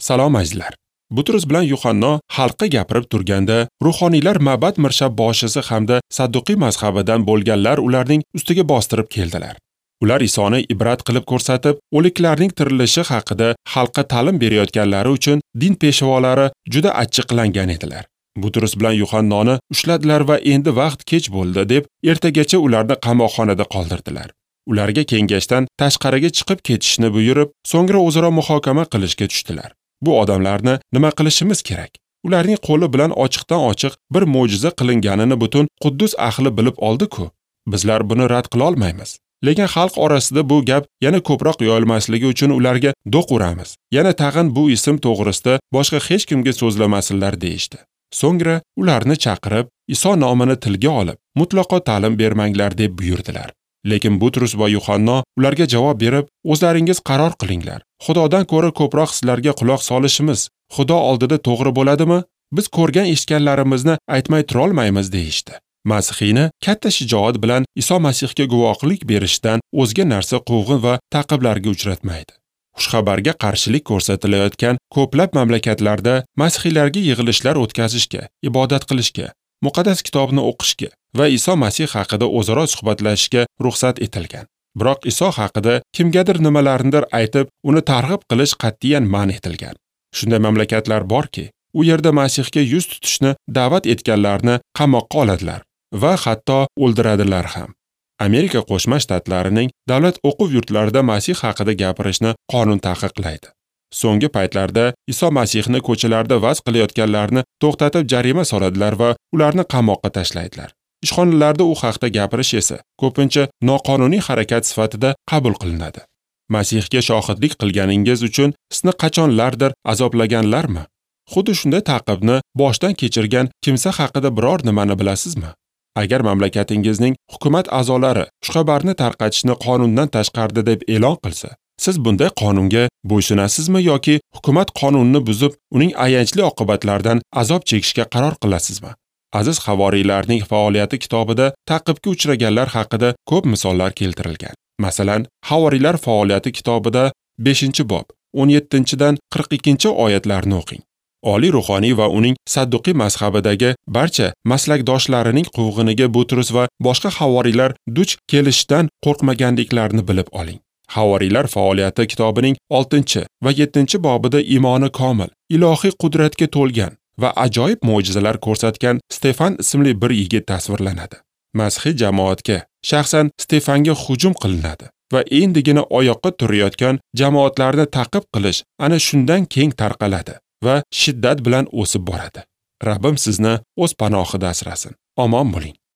Salom azizlar. Butrus bilan Yuhanno xalqqa gapirib turganda, ruhoniylar ma'bad mirshabboshisi hamda Sadduqiy mazhabidan bo'lganlar ularning ustiga bostirib keldilar. Ular Isoni ibrat qilib ko'rsatib, o'liklarning tirilishi haqida xalqqa ta'lim berayotganlari uchun din peshvolari juda achchiqlangan edilar. Butrus bilan Yuhannoni ushladilar va endi vaqt kech bo'ldi deb ertagacha ularni qamoqxonada qoldirdilar. Ularga kengashdan tashqariga chiqib ketishni buyurib, so'ngra o'zaro muhokama qilishga tushdilar. Bu odamlarni nima qilishimiz kerak? Ularning qo'li bilan ochiqdan-ochiq bir mo'jiza qilinganini butun Quddus ahli bilib oldi-ku. Bizlar buni rad qila olmaymiz. Lekin xalq orasida bu gap yana ko'proq yoyilmasligi uchun ularga do'q uramiz. Yana tag'in bu ism to'g'risida boshqa hech kimga so'zlamasinlar deyishdi. So'ngra ularni chaqirib, Iso nomini tilga olib, mutlaqo ta'lim bermanglar deb buyurdilar. Lekin Butrus va Yuhanno ularga javob berib, o'zlaringiz qaror qilinglar. Xudodan ko'ra ko'proq sizlarga quloq solishimiz Xudo oldida to'g'ri bo'ladimi? Biz ko'rgan eshitganlarimizni aytmay tura olmaymiz deyishdi. Masihiyni katta shijoat bilan Iso Masihga guvohlik berishdan o'zga narsa quvg'in va ta'qiblarga uchratmaydi. Xushxabarga qarshilik ko'rsatilayotgan ko'plab mamlakatlarda masihiylarga yig'ilishlar o'tkazishga, ibodat qilishga, muqaddas kitobni o'qishga va Iso Masih haqida o'zaro suhbatlashishga ruxsat etilgan. Biroq Iso haqida kimgadir nimalarnidir aytib, uni targ'ib qilish qat'iyan man etilgan. Shunday mamlakatlar borki, u yerda Masihga yuz tutishni da'vat etganlarni qamoqqa oladilar va hatto o'ldiradilar ham. Amerika Qo'shma Shtatlarining davlat o'quv yurtlarida Masih haqida gapirishni qonun taqiqlaydi. So'nggi paytlarda Iso Masihni ko'chalarda va'z qilayotganlarni to'xtatib jarima soladilar va ularni qamoqqa tashlaydilar. Ishxonalarda u haqda gapirish esa ko'pincha noqonuniy harakat sifatida qabul qilinadi. Masihga shohidlik qilganingiz uchun sizni qachonlardir azoblaganlarmi? Xuddi shunday ta'qibni boshdan kechirgan kimsa haqida biror nimani bilasizmi? Agar mamlakatingizning hukumat a'zolari xushxabarni tarqatishni qonundan tashqarida deb e'lon qilsa, siz bunday qonunga bo'ysunasizmi yoki hukumat qonunni buzib, uning ayanchli oqibatlaridan azob chekishga qaror qilasizmi? Aziz havoriylarning faoliyati kitobida ta'qibga uchraganlar haqida ko'p misollar keltirilgan. Masalan, havoriylar faoliyati kitobida 5-bob 17dan 42-oyatlarni o'qing. Oliy ruhoniy va uning Sadduqiy mazhabidagi barcha maslakdoshlarining quvg'iniga Butrus va boshqa havoriylar duch kelishdan qo'rqmaganliklarini bilib oling. Havoriylar faoliyati kitobining 6 va 7-bobida iymoni komil, ilohiy qudratga to'lgan va ajoyib mo'jizalar ko'rsatgan Stefan ismli bir yigit tasvirlanadi. Masihiy jamoatga, shaxsan Stefanga hujum qilinadi va endigina oyoqqa turayotgan jamoatlarni ta'qib qilish ana shundan keng tarqaladi va shiddat bilan o'sib boradi. Rabbim sizni o'z panohida asrasin. Omon bo'ling.